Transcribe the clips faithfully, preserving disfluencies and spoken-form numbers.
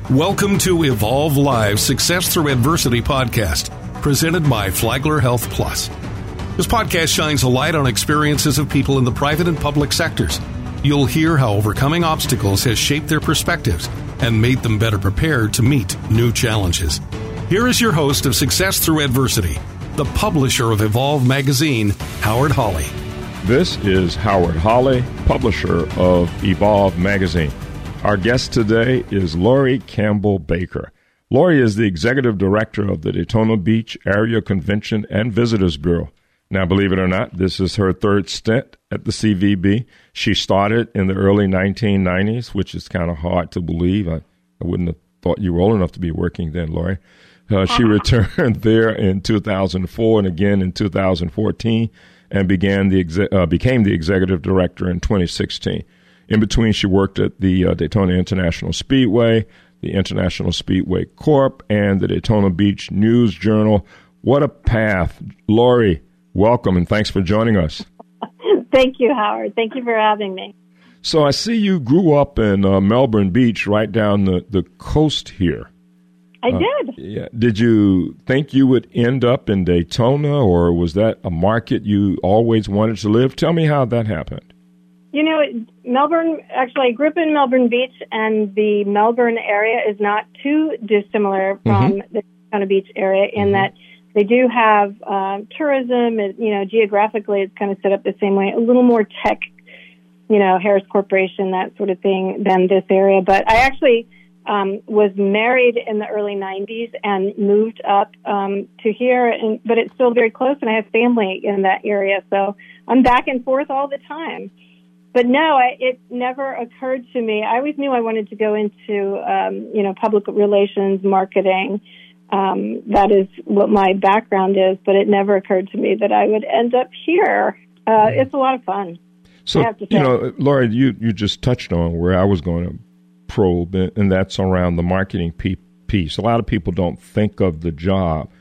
Welcome to Evolve Live Success Through Adversity podcast, presented by Flagler Health Plus. This podcast shines a light on experiences of people in the private and public sectors. You'll hear how overcoming obstacles has shaped their perspectives and made them better prepared to meet new challenges. Here is your host of Success Through Adversity, the publisher of Evolve magazine, Howard Hawley. This is Howard Hawley, publisher of Evolve magazine. Our guest today is Lori Campbell Baker. Lori is the executive director of the Daytona Beach Area Convention and Visitors Bureau. Now, believe it or not, this is her third stint at the C V B. She started in the early nineteen nineties, which is kind of hard to believe. I, I wouldn't have thought you were old enough to be working then, Lori. Uh, she returned there in two thousand four and again in two thousand fourteen and began the exe- uh, became the executive director in twenty sixteen. In between, she worked at the uh, Daytona International Speedway, the International Speedway Corp, and the Daytona Beach News Journal. What a path. Lori, welcome, and thanks for joining us. Thank you, Howard. Thank you for having me. So I see you grew up in uh, Melbourne Beach, right down the, the coast here. I uh, did. Yeah. Did you think you would end up in Daytona, or was that a market you always wanted to live? Tell me how that happened. You know, Melbourne, actually, I grew up in Melbourne Beach, and the Melbourne area is not too dissimilar from mm-hmm. the Daytona Beach area in mm-hmm. that they do have uh, tourism. And, you know, geographically, it's kind of set up the same way, a little more tech, you know, Harris Corporation, that sort of thing, than this area. But I actually um, was married in the early nineties and moved up um, to here, and but it's still very close, and I have family in that area, so I'm back and forth all the time. But no, I, it never occurred to me. I always knew I wanted to go into, um, you know, public relations, marketing. Um, that is what my background is, but it never occurred to me that I would end up here. Uh, it's a lot of fun. So, you know, Lori, you, you just touched on where I was going to probe, and that's around the marketing piece. A lot of people don't think of the job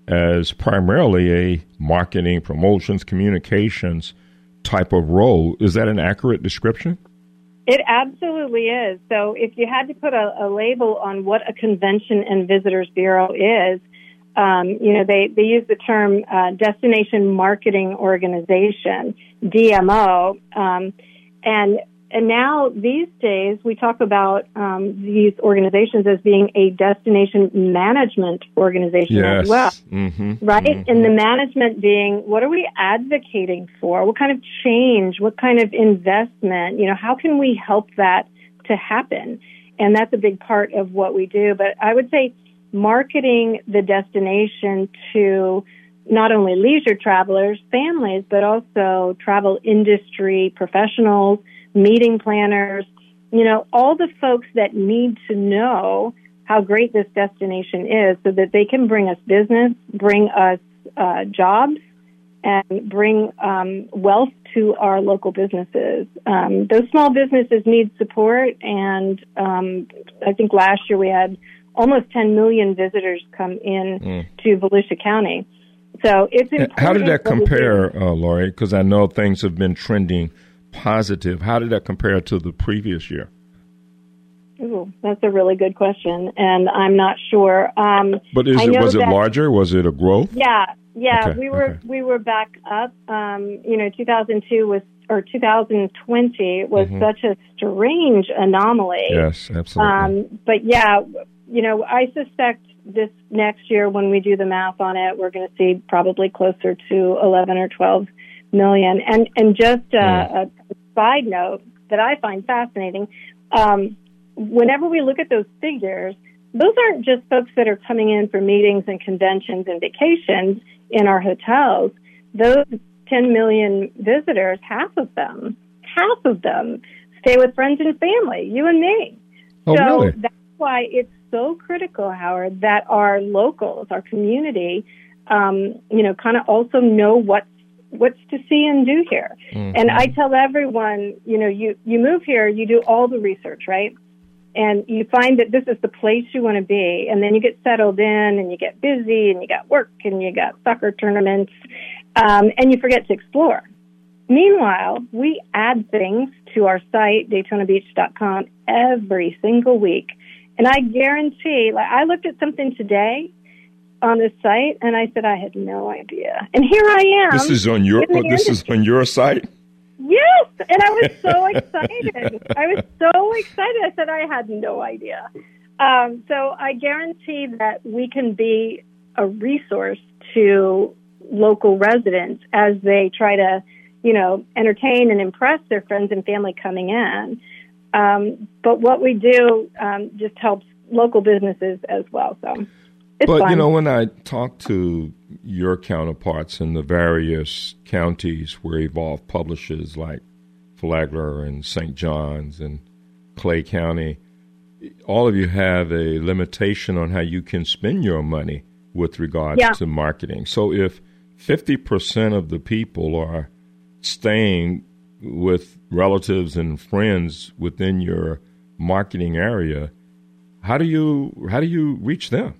as primarily a marketing, promotions, communications type of role. Is that an accurate description? It absolutely is. So if you had to put a, a label on what a convention and visitors bureau is, um, you know, they, they use the term uh, destination marketing organization, D M O, um, and and now these days we talk about um, these organizations as being a destination management organization yes. as well, mm-hmm. right? Mm-hmm. And the management being, what are we advocating for? What kind of change? What kind of investment? You know, how can we help that to happen? And that's a big part of what we do. But I would say marketing the destination to not only leisure travelers, families, but also travel industry professionals, meeting planners, you know, all the folks that need to know how great this destination is so that they can bring us business, bring us uh, jobs, and bring um, wealth to our local businesses. Um, those small businesses need support, and um, I think last year we had almost ten million visitors come in mm. to Volusia County. So it's important. How did that compare, uh, Lori? Because I know things have been trending positive. How did that compare to the previous year? Ooh, that's a really good question, and I'm not sure. Um, but is it, was it that, larger? Was it a growth? Yeah, yeah. Okay, we were okay. we were back up. Um, you know, two thousand two was or two thousand twenty was mm-hmm. such a strange anomaly. Yes, absolutely. Um, but yeah, you know, I suspect this next year when we do the math on it, we're going to see probably closer to eleven or twelve million. And and just uh, mm. a side note that I find fascinating, um, whenever we look at those figures, those aren't just folks that are coming in for meetings and conventions and vacations in our hotels. Those ten million visitors, half of them, half of them stay with friends and family, you and me. Oh, so really? That's why it's so critical, Howard, that our locals, our community, um, you know, kind of also know what's what's to see and do here. Mm-hmm. And I tell everyone, you know, you, you move here, you do all the research, right? And you find that this is the place you want to be. And then you get settled in and you get busy and you got work and you got soccer tournaments, um, and you forget to explore. Meanwhile, we add things to our site, Daytona Beach dot com, every single week. And I guarantee, like, I looked at something today on the site, and I said I had no idea. And here I am. This is on your. Oh, this industry. is on your site. Yes, and I was so excited. I was so excited. I said I had no idea. Um, so I guarantee that we can be a resource to local residents as they try to, you know, entertain and impress their friends and family coming in. Um, but what we do um, just helps local businesses as well. So. It's but, fun. You know, when I talk to your counterparts in the various counties where Evolve publishes, like Flagler and Saint John's and Clay County, all of you have a limitation on how you can spend your money with regards yeah. to marketing. So if fifty percent of the people are staying with relatives and friends within your marketing area, how do you how do you reach them?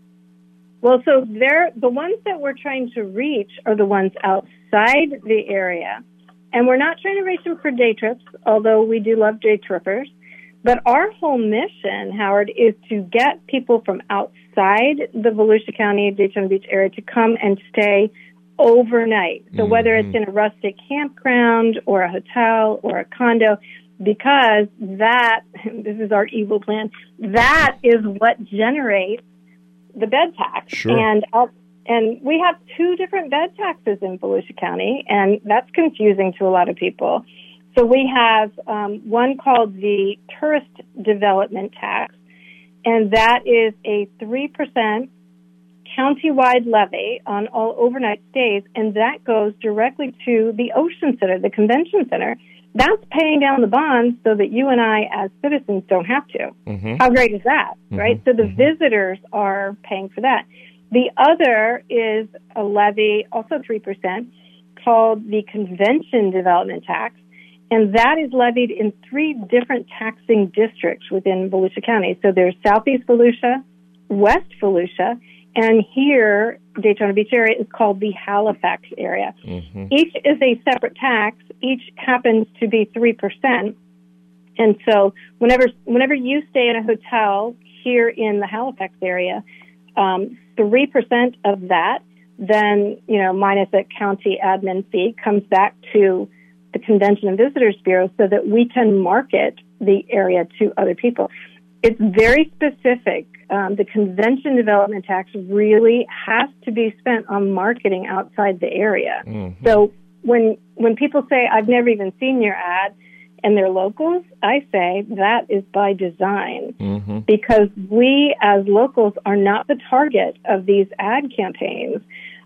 Well, so they're, the ones that we're trying to reach are the ones outside the area. And we're not trying to reach them for day trips, although we do love day trippers. But our whole mission, Howard, is to get people from outside the Volusia County, Daytona Beach area to come and stay overnight. So mm-hmm. whether it's in a rustic campground or a hotel or a condo, because that, this is our evil plan, that is what generates the bed tax. Sure. And uh, and we have two different bed taxes in Volusia County, and that's confusing to a lot of people. So we have um, one called the Tourist Development Tax, and that is a three percent countywide levy on all overnight stays, and that goes directly to the Ocean Center, the convention center. That's paying down the bonds so that you and I, as citizens, don't have to. Mm-hmm. How great is that, mm-hmm. right? So the mm-hmm. visitors are paying for that. The other is a levy, also three percent, called the Convention Development Tax, and that is levied in three different taxing districts within Volusia County. So there's Southeast Volusia, West Volusia, and here, Daytona Beach area is called the Halifax area. Mm-hmm. Each is a separate tax. Each happens to be three percent. And so whenever whenever you stay in a hotel here in the Halifax area, um, three percent of that, then, you know, minus a county admin fee, comes back to the Convention and Visitors Bureau so that we can market the area to other people. It's very specific. Um, the convention development tax really has to be spent on marketing outside the area. Mm-hmm. So when when people say, I've never even seen your ad, and they're locals, I say that is by design. Mm-hmm. Because we as locals are not the target of these ad campaigns,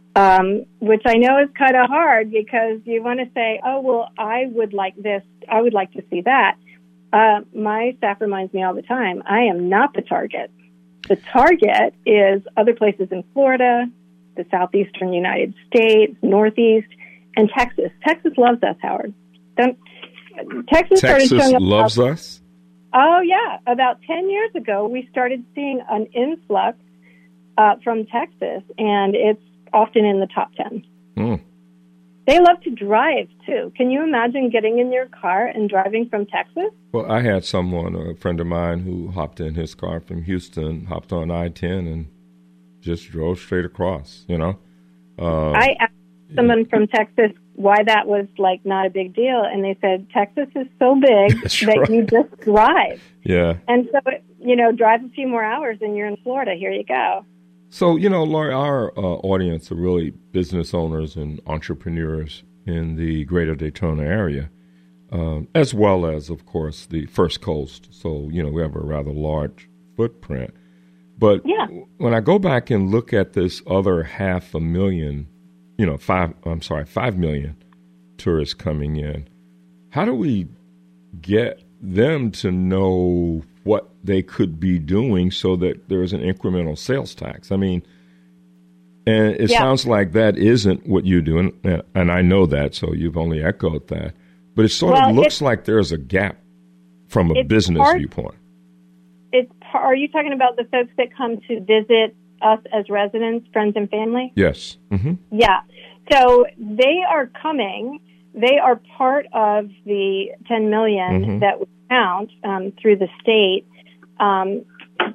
um, which I know is kind of hard because you want to say, oh, well, I would like this, I would like to see that. Uh, my staff reminds me all the time, I am not the target. The target is other places in Florida, the southeastern United States, Northeast, and Texas. Texas loves us, Howard. Don't, Texas, Texas started showing up loves about, us? Oh, yeah. About ten years ago, we started seeing an influx uh, from Texas, and it's often in the top ten. Mm. They love to drive, too. Can you imagine getting in your car and driving from Texas? Well, I had someone, a friend of mine, who hopped in his car from Houston, hopped on I ten, and just drove straight across, you know? Uh, I asked someone from Texas why that was, like, not a big deal, and they said, Texas is so big that right. you just drive. Yeah. And so, you know, drive a few more hours and you're in Florida. Here you go. So, you know, Lori, our uh, audience are really business owners and entrepreneurs in the greater Daytona area, um, as well as, of course, the First Coast. So, you know, we have a rather large footprint. But yeah. when I go back and look at this other half a million, you know, five, I'm sorry, five million tourists coming in, how do we get them to know what they could be doing so that there's an incremental sales tax? I mean, and it yeah. sounds like that isn't what you do, and, and I know that, so you've only echoed that. But it sort well, of looks like there's a gap from a business part, viewpoint. It's, are you talking about the folks that come to visit us as residents, friends and family? Yes. Mm-hmm. Yeah. So they are coming. They are part of the ten million mm-hmm. that we count um, through the state. Um,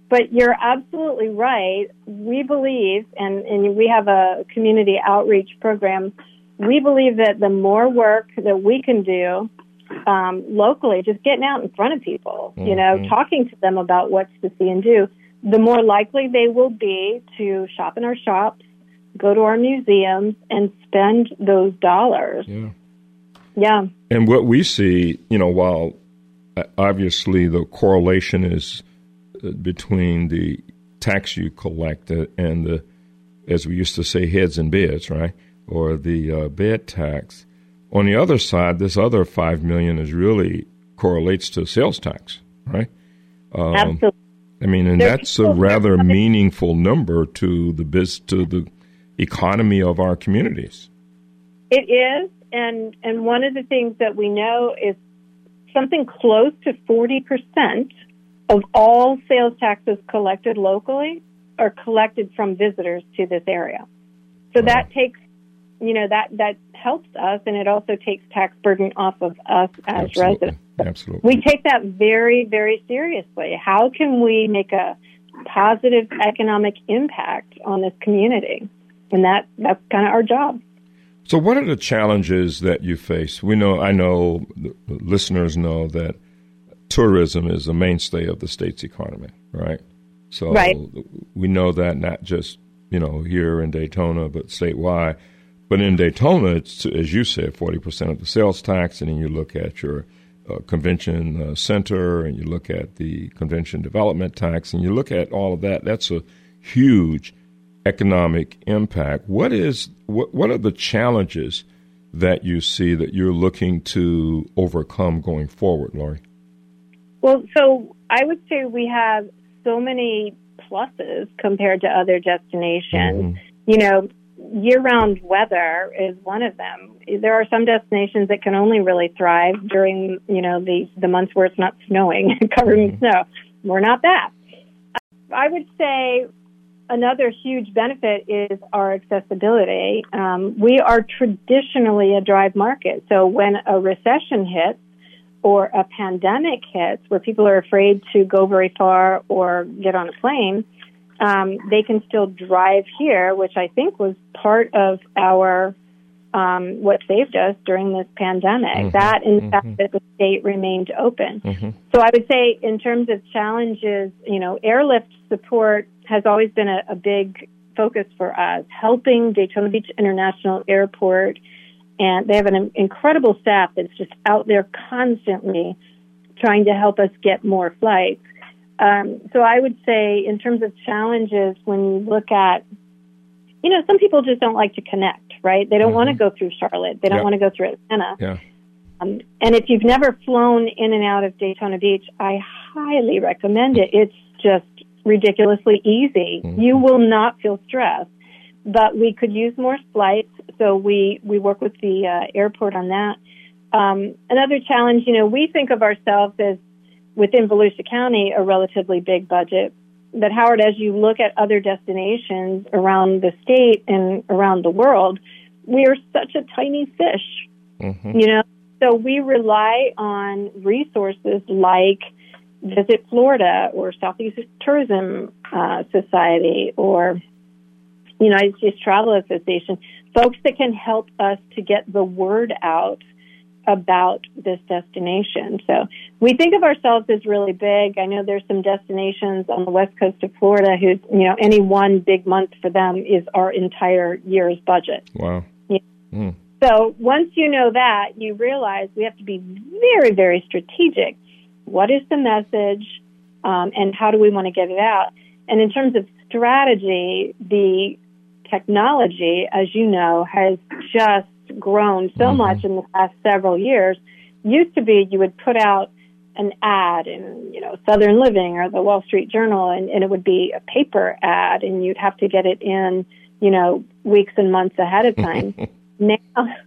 But you're absolutely right. We believe, and, and we have a community outreach program, we believe that the more work that we can do um, locally, just getting out in front of people, mm-hmm. you know, talking to them about what's to see and do, the more likely they will be to shop in our shops, go to our museums, and spend those dollars. Yeah. Yeah. And what we see, you know, while obviously the correlation is between the tax you collect and the, as we used to say, heads and beds, right, or the uh, bed tax. On the other side, this other five million dollars is really correlates to sales tax, right? Um, Absolutely. I mean, and There's that's a rather meaningful number to the biz, to the economy of our communities. It is, and and one of the things that we know is something close to forty percent of all sales taxes collected locally are collected from visitors to this area. So wow. that takes, you know, that, that helps us, and it also takes tax burden off of us as Absolutely. residents. Absolutely. We take that very, very seriously. How can we make a positive economic impact on this community? And that, that's kind of our job. So what are the challenges that you face? We know, I know, the listeners know that tourism is a mainstay of the state's economy, right? So right. we know that not just, you know, here in Daytona, but statewide. But in Daytona, it's, as you said, forty percent of the sales tax, and then you look at your uh, convention uh, center, and you look at the convention development tax, and you look at all of that. That's a huge economic impact. What is what, what are the challenges that you see that you're looking to overcome going forward, Lori? Well, so I would say we have so many pluses compared to other destinations. Mm-hmm. You know, year-round weather is one of them. There are some destinations that can only really thrive during, you know, the, the months where it's not snowing, covered mm-hmm. in snow. We're not that. I would say another huge benefit is our accessibility. Um, we are traditionally a drive market. So when a recession hits or a pandemic hits where people are afraid to go very far or get on a plane, um, they can still drive here, which I think was part of our um, what saved us during this pandemic. Mm-hmm. That and the mm-hmm. fact that the state remained open. Mm-hmm. So I would say in terms of challenges, you know, airlift support has always been a, a big focus for us, helping Daytona Beach International Airport. And they have an incredible staff that's just out there constantly trying to help us get more flights. Um, so I would say in terms of challenges, when you look at, you know, some people just don't like to connect, right? They don't mm-hmm. want to go through Charlotte. They don't yeah. want to go through Atlanta. Yeah. Um, and if you've never flown in and out of Daytona Beach, I highly recommend it. It's just ridiculously easy. Mm-hmm. You will not feel stressed. But we could use more flights, so we, we work with the uh, airport on that. Um, another challenge, you know, we think of ourselves as, within Volusia County, a relatively big budget. But, Howard, as you look at other destinations around the state and around the world, we are such a tiny fish, mm-hmm. you know. So we rely on resources like Visit Florida or Southeast Tourism uh, Society or United States Travel Association, folks that can help us to get the word out about this destination. So we think of ourselves as really big. I know there's some destinations on the west coast of Florida who, you know, any one big month for them is our entire year's budget. Wow. Yeah. Mm. So once you know that, you realize we have to be very, very strategic. What is the message, um, and how do we want to get it out? And in terms of strategy, the technology, as you know, has just grown so mm-hmm. much in the past several years. Used to be you would put out an ad in, you know, Southern Living or the Wall Street Journal, and, and it would be a paper ad, and you'd have to get it in, you know, weeks and months ahead of time. now,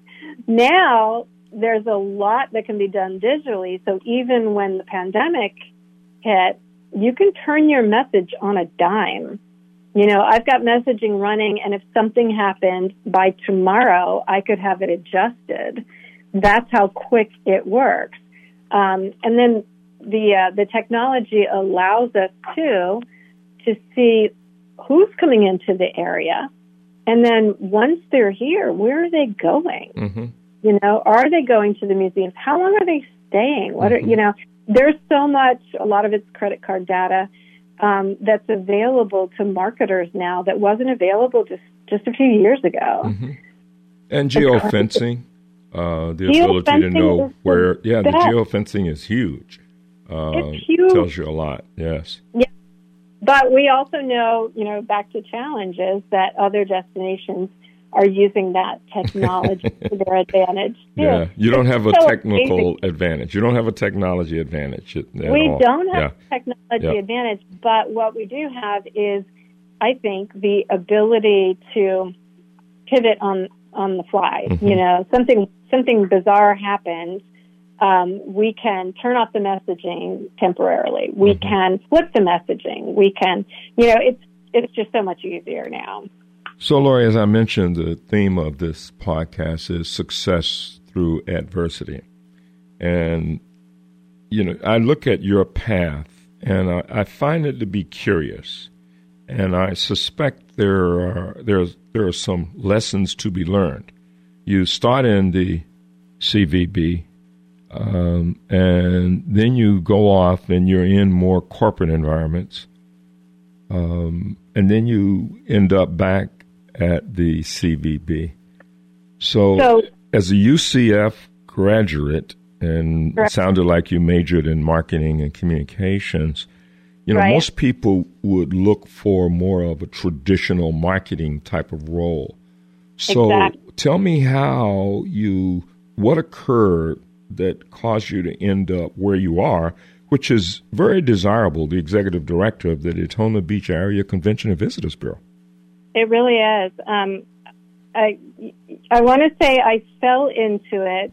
now there's a lot that can be done digitally. So even when the pandemic hit, you can turn your message on a dime. You know, I've got messaging running, and if something happened by tomorrow, I could have it adjusted. That's how quick it works. Um, and then the uh, the technology allows us to to see who's coming into the area. And then once they're here, where are they going? Mm-hmm. You know, are they going to the museums? How long are they staying? What are, you know, there's so much, a lot of it's credit card data um, that's available to marketers now that wasn't available just, just a few years ago. Mm-hmm. And geofencing, uh, the ability to know where, yeah, the geofencing is huge. Uh, it's huge. Tells you a lot, yes. Yeah. But we also know, you know, back to challenges, that other destinations are using that technology to their advantage, too. Yeah, you don't have a so technical amazing. advantage. You don't have a technology advantage at, at We all. don't have yeah. a technology yeah. advantage, but what we do have is, I think, the ability to pivot on, on the fly. Mm-hmm. You know, something something bizarre happens. Um, we can turn off the messaging temporarily. We Mm-hmm. can flip the messaging. We can, you know, it's it's just so much easier now. So, Lori, as I mentioned, the theme of this podcast is success through adversity. And, you know, I look at your path, and I, I find it to be curious. And I suspect there are there's there are some lessons to be learned. You start in the C V B, um, and then you go off and you're in more corporate environments, um, and then you end up back at the C V B. So, So- as a U C F graduate, and Correct. it sounded like you majored in marketing and communications, you know, Right. most people would look for more of a traditional marketing type of role. So Exactly. tell me how you, what occurred that caused you to end up where you are, which is very desirable, the executive director of the Daytona Beach Area Convention and Visitors Bureau. It really is. Um, I I want to say I fell into it,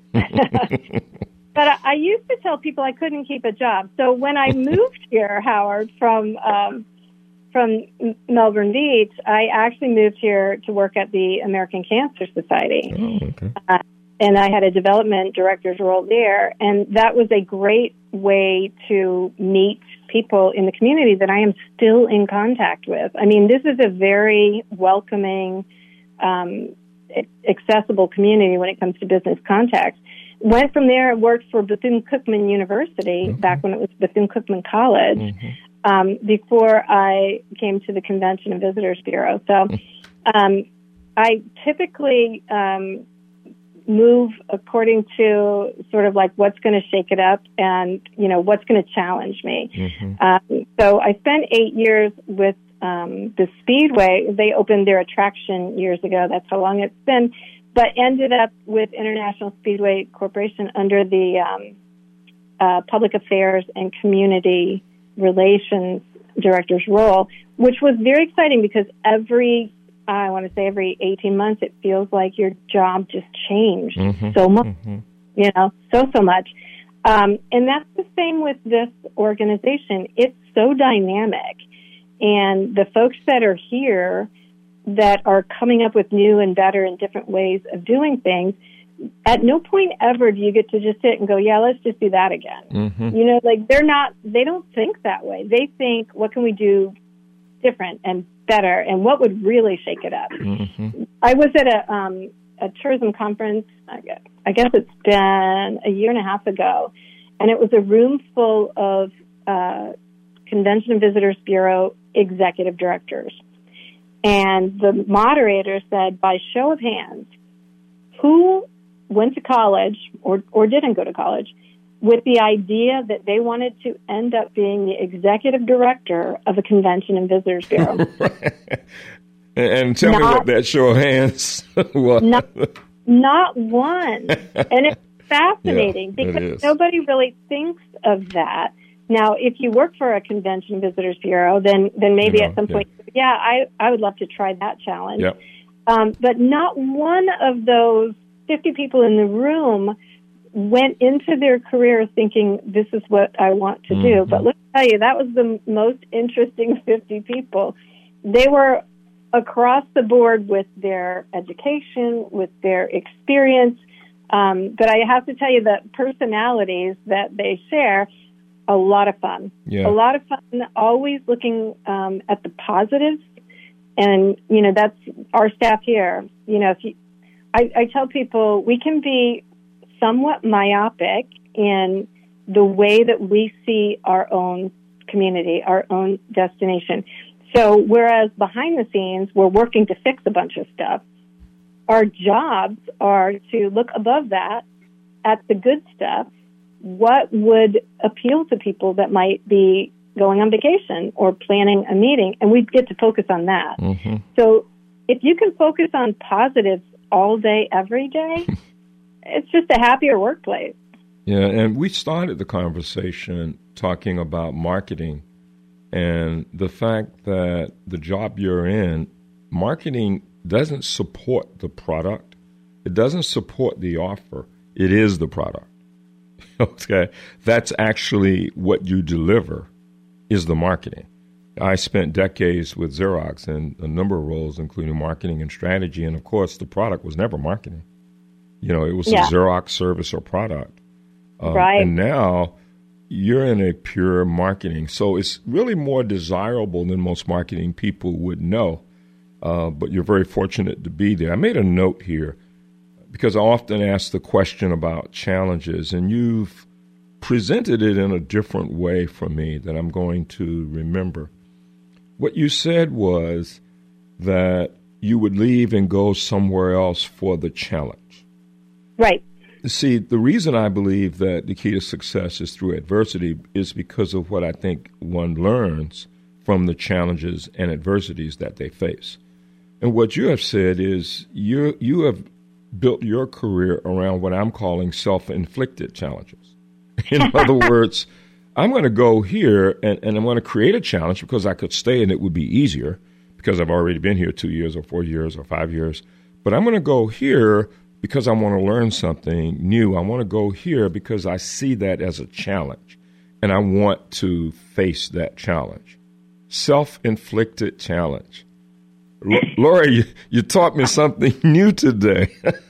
but I, I used to tell people I couldn't keep a job. So when I moved here, Howard, from um, from Melbourne Beach, I actually moved here to work at the American Cancer Society. Oh, okay. Uh, and I had a development director's role there, and that was a great way to meet people in the community that I am still in contact with. I mean, this is a very welcoming, um, accessible community when it comes to business contacts. Went from there and worked for Bethune-Cookman University, mm-hmm. back when it was Bethune-Cookman College, mm-hmm. um, before I came to the Convention and Visitors Bureau. So um, I typically um, move according to sort of like what's going to shake it up and, you know, what's going to challenge me. Mm-hmm. Um, so I spent eight years with um, the Speedway. They opened their attraction years ago. That's how long it's been. But ended up with International Speedway Corporation under the um, uh, Public Affairs and Community Relations Director's role, which was very exciting because every, I want to say every eighteen months, it feels like your job just changed mm-hmm. so much, mm-hmm. you know, so, so much. Um, and that's the same with this organization. It's so dynamic. And the folks that are here that are coming up with new and better and different ways of doing things, at no point ever do you get to just sit and go, yeah, let's just do that again. Mm-hmm. You know, like they're not, they don't think that way. They think, what can we do different and better, and what would really shake it up? Mm-hmm. I was at a, um, a tourism conference, I guess, I guess it's been a year and a half ago, and it was a room full of uh, Convention and Visitors Bureau executive directors. And the moderator said, by show of hands, who went to college or, or didn't go to college with the idea that they wanted to end up being the executive director of a Convention and Visitors Bureau? and, and tell not, me what that show of hands was. Not, not one. And it's fascinating yeah, because it nobody really thinks of that. Now, if you work for a Convention and Visitors Bureau, then then maybe you know, at some point, yeah, yeah I, I would love to try that challenge. Yep. Um, but not one of those fifty people in the room went into their career thinking, this is what I want to mm-hmm. do. But let me tell you, that was the most interesting fifty people. They were across the board with their education, with their experience. Um, but I have to tell you that personalities that they share a lot of fun. Yeah. A lot of fun, always looking um, at the positives. And, you know, that's our staff here. You know, if you, I, I tell people we can be somewhat myopic in the way that we see our own community, our own destination. So whereas behind the scenes, we're working to fix a bunch of stuff, our jobs are to look above that at the good stuff. What would appeal to people that might be going on vacation or planning a meeting? And we get to focus on that. Mm-hmm. So if you can focus on positives all day, every day, it's just a happier workplace. Yeah, and we started the conversation talking about marketing and the fact that the job you're in, marketing doesn't support the product. It doesn't support the offer. It is the product. Okay? That's actually what you deliver is the marketing. I spent decades with Xerox in a number of roles, including marketing and strategy. And, of course, the product was never marketing. You know, it was yeah. a Xerox service or product. Um, right. And now you're in a pure marketing. So it's really more desirable than most marketing people would know. Uh, but you're very fortunate to be there. I made a note here because I often ask the question about challenges, and you've presented it in a different way for me that I'm going to remember. What you said was that you would leave and go somewhere else for the challenge. Right. See, the reason I believe that the key to success is through adversity is because of what I think one learns from the challenges and adversities that they face. And what you have said is you you have built your career around what I'm calling self-inflicted challenges. In other words, I'm going to go here and, and I'm going to create a challenge because I could stay and it would be easier because I've already been here two years or four years or five years. But I'm going to go here because I want to learn something new. I want to go here because I see that as a challenge and I want to face that challenge. Self-inflicted challenge. L- Lori, you, you taught me something new today.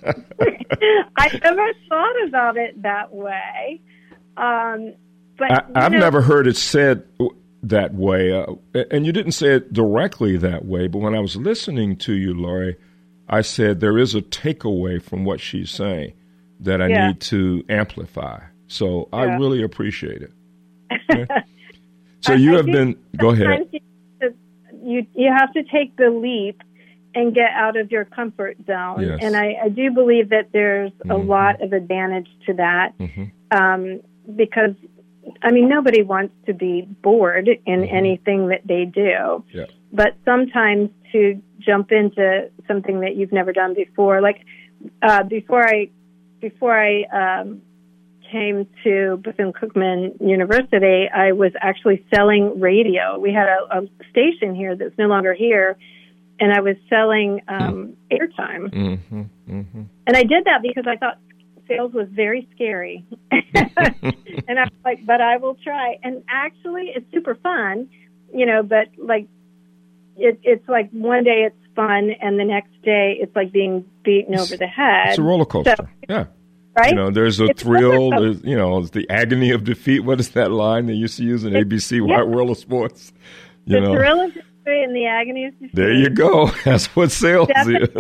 I never thought about it that way. Um, but I, I've know, never heard it said that way. Uh, and you didn't say it directly that way. But when I was listening to you, Lori, I said there is a takeaway from what she's saying that I yeah. need to amplify. So I yeah. really appreciate it. Okay? So I, you I have been – go ahead. You, you have to take the leap and get out of your comfort zone. Yes. And I, I do believe that there's mm-hmm. a lot of advantage to that mm-hmm. um, because, I mean, nobody wants to be bored in mm-hmm. anything that they do. Yeah. But sometimes to jump into something that you've never done before, like uh, before I before I um, came to Bethune-Cookman University, I was actually selling radio. We had a, a station here that's no longer here, and I was selling um, mm. airtime. Mm-hmm, mm-hmm. And I did that because I thought sales was very scary. And I was like, but I will try. And actually, it's super fun, you know, but like, it, it's like one day it's fun, and the next day it's like being beaten it's, over the head. It's a roller coaster. So, yeah. Right? You know, there's a it's thrill, there's, you know, it's the agony of defeat. What is that line they used to use in A B C, White yeah. World of Sports? You the know. thrill of defeat and the agony of defeat. There you go. That's what sales Definitely.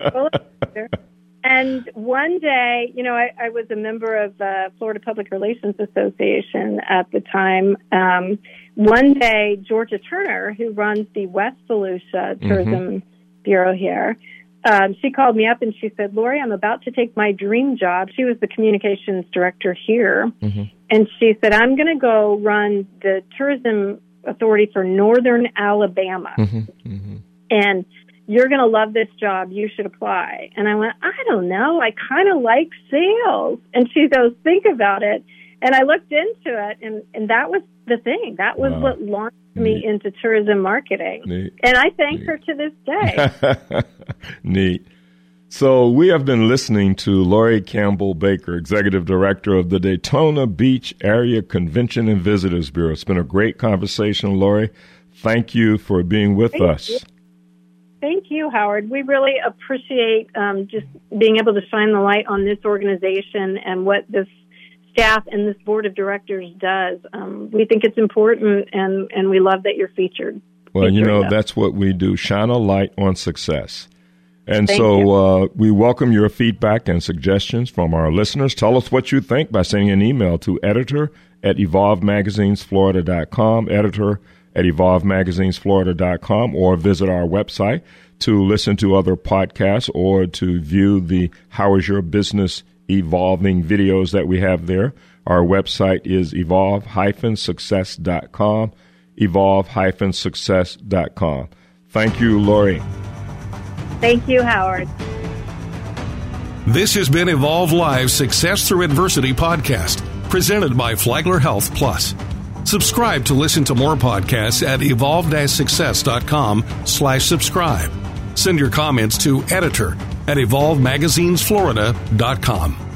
is. And one day, you know, I, I was a member of the Florida Public Relations Association at the time. Um, one day, Georgia Turner, who runs the West Volusia Tourism mm-hmm. Bureau here, Um, she called me up and she said, Lori, I'm about to take my dream job. She was the communications director here. Mm-hmm. And she said, I'm going to go run the tourism authority for Northern Alabama. Mm-hmm. Mm-hmm. And you're going to love this job. You should apply. And I went, I don't know. I kind of like sales. And she goes, think about it. And I looked into it, and, and that was the thing. That was wow. what launched me Neat. into tourism marketing. Neat. And I thank Neat. her to this day. Neat. So we have been listening to Lori Campbell Baker, Executive Director of the Daytona Beach Area Convention and Visitors Bureau. It's been a great conversation, Lori. Thank you for being with Thank us. You. Thank you, Howard. We really appreciate um, just being able to shine the light on this organization and what this staff and this board of directors does. Um, we think it's important, and, and we love that you're featured. Well, featured you know, up. that's what we do, shine a light on success. And Thank so uh, we welcome your feedback and suggestions from our listeners. Tell us what you think by sending an email to editor at evolve magazines florida dot com, editor at evolve magazines florida dot com, or visit our website to listen to other podcasts or to view the How Is Your Business Evolving videos that we have there. Our website is evolve dash success dot com, evolve dash success dot com. Thank you, Lori. Thank you, Howard. This has been Evolve Live Success Through Adversity podcast, presented by Flagler Health Plus. Subscribe to listen to more podcasts at evolve dash success dot com slash subscribe. Send your comments to editor at evolve magazines florida dot com.